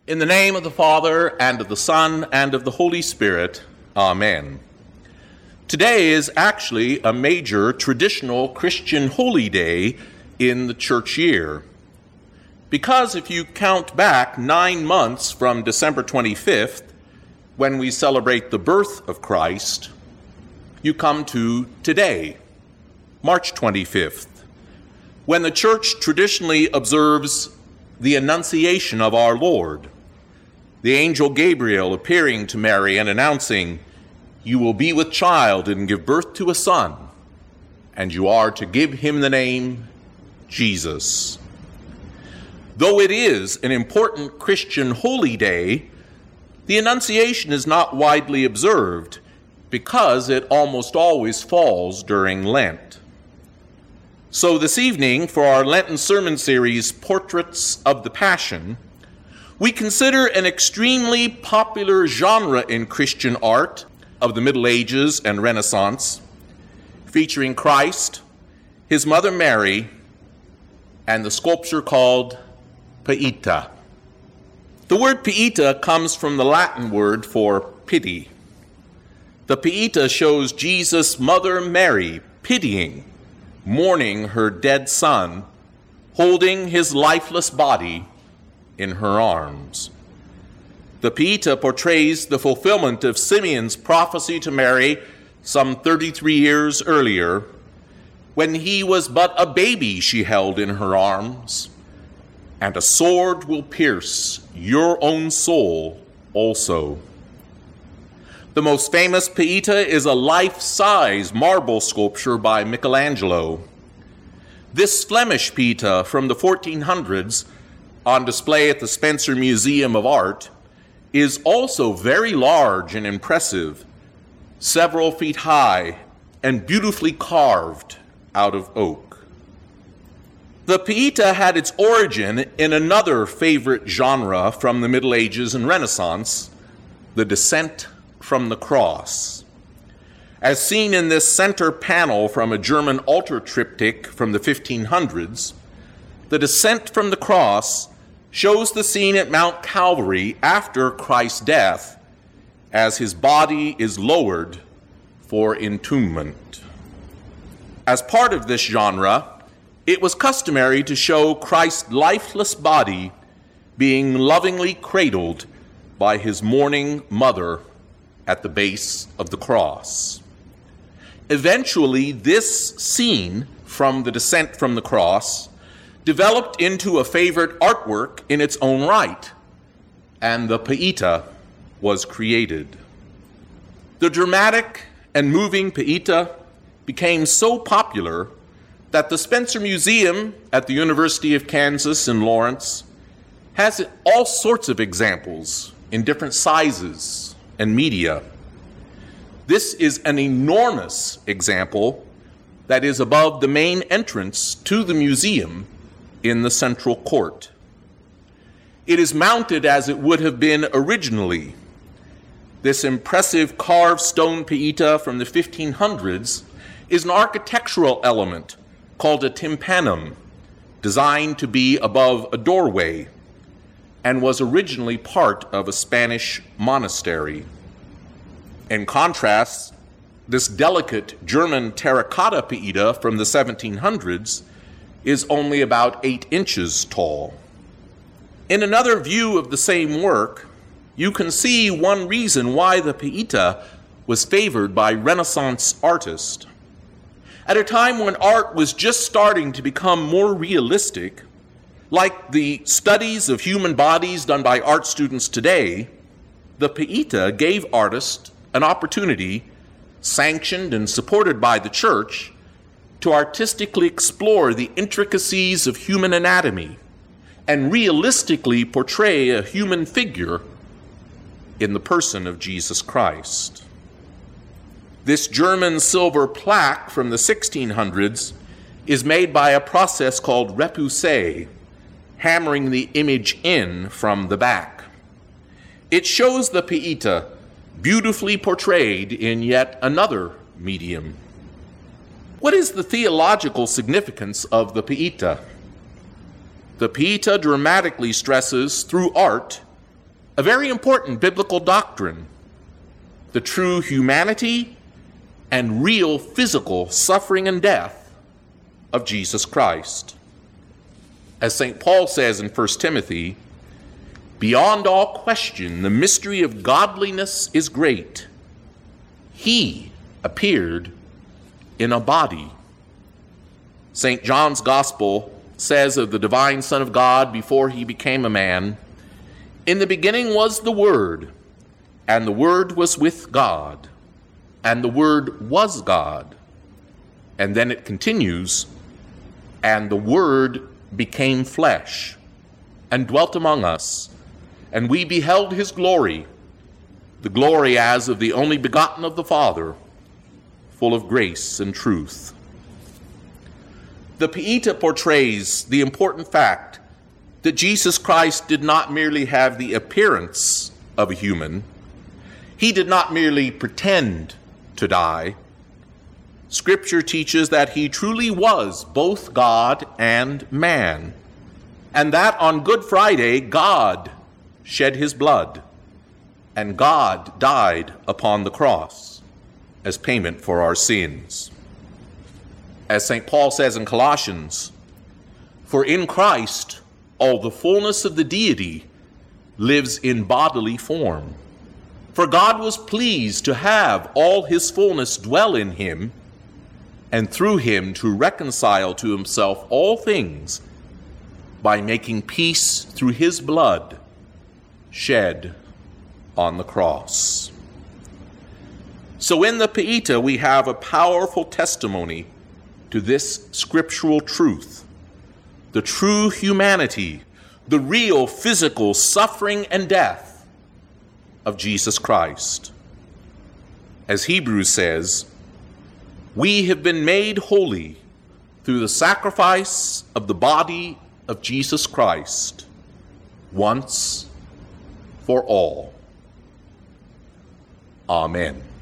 In the name of the Father, and of the Son, and of the Holy Spirit, Amen. Today is actually a major traditional Christian holy day in the church year. Because if you count back 9 months from December 25th, when we celebrate the birth of Christ, you come to today, March 25th, when the church traditionally observes the Annunciation of our Lord, the angel Gabriel appearing to Mary and announcing, "You will be with child and give birth to a son, and you are to give him the name Jesus." Though it is an important Christian holy day, the Annunciation is not widely observed because it almost always falls during Lent. So this evening, for our Lenten sermon series, Portraits of the Passion, we consider an extremely popular genre in Christian art of the Middle Ages and Renaissance, featuring Christ, his mother Mary, and the sculpture called Pieta. The word Pieta comes from the Latin word for pity. The Pieta shows Jesus' mother Mary pitying, mourning her dead son, holding his lifeless body in her arms. The Pieta portrays the fulfillment of Simeon's prophecy to Mary some 33 years earlier, when he was but a baby she held in her arms, and a sword will pierce your own soul also. The most famous Pieta is a life-size marble sculpture by Michelangelo. This Flemish Pieta from the 1400s, on display at the Spencer Museum of Art, is also very large and impressive, several feet high and beautifully carved out of oak. The Pieta had its origin in another favorite genre from the Middle Ages and Renaissance, the Descent from the Cross. As seen in this center panel from a German altar triptych from the 1500s, the Descent from the Cross shows the scene at Mount Calvary after Christ's death, as his body is lowered for entombment. As part of this genre, it was customary to show Christ's lifeless body being lovingly cradled by his mourning mother at the base of the cross. Eventually, this scene from the Descent from the Cross developed into a favorite artwork in its own right, and the Pieta was created. The dramatic and moving Pieta became so popular that the Spencer Museum at the University of Kansas in Lawrence has all sorts of examples in different sizes and media. This is an enormous example that is above the main entrance to the museum in the central court. It is mounted as it would have been originally. This impressive carved stone Pieta from the 1500s is an architectural element called a tympanum, designed to be above a doorway, and was originally part of a Spanish monastery. In contrast, this delicate German terracotta Pieta from the 1700s is only about 8 inches tall. In another view of the same work, you can see one reason why the Pieta was favored by Renaissance artists. At a time when art was just starting to become more realistic, like the studies of human bodies done by art students today, the Pieta gave artists an opportunity, sanctioned and supported by the church, to artistically explore the intricacies of human anatomy and realistically portray a human figure in the person of Jesus Christ. This German silver plaque from the 1600s is made by a process called repoussé, hammering the image in from the back. It shows the Pieta beautifully portrayed in yet another medium. What is the theological significance of the Pieta? The Pieta dramatically stresses through art a very important biblical doctrine, the true humanity and real physical suffering and death of Jesus Christ. As St. Paul says in 1 Timothy, beyond all question, the mystery of godliness is great. He appeared in a body. St. John's Gospel says of the divine Son of God before he became a man, in the beginning was the Word, and the Word was with God, and the Word was God. And then it continues, and the Word became flesh and dwelt among us, and we beheld his glory, the glory as of the only begotten of the Father, full of grace and truth. The Pieta portrays the important fact that Jesus Christ did not merely have the appearance of a human. He did not merely pretend to die. Scripture teaches that he truly was both God and man, and that on Good Friday, God shed his blood, and God died upon the cross as payment for our sins. As St. Paul says in Colossians, for in Christ all the fullness of the deity lives in bodily form. For God was pleased to have all his fullness dwell in him, and through him to reconcile to himself all things by making peace through his blood shed on the cross. So in the Pieta we have a powerful testimony to this scriptural truth, the true humanity, the real physical suffering and death of Jesus Christ. As Hebrews says, we have been made holy through the sacrifice of the body of Jesus Christ, once for all. Amen.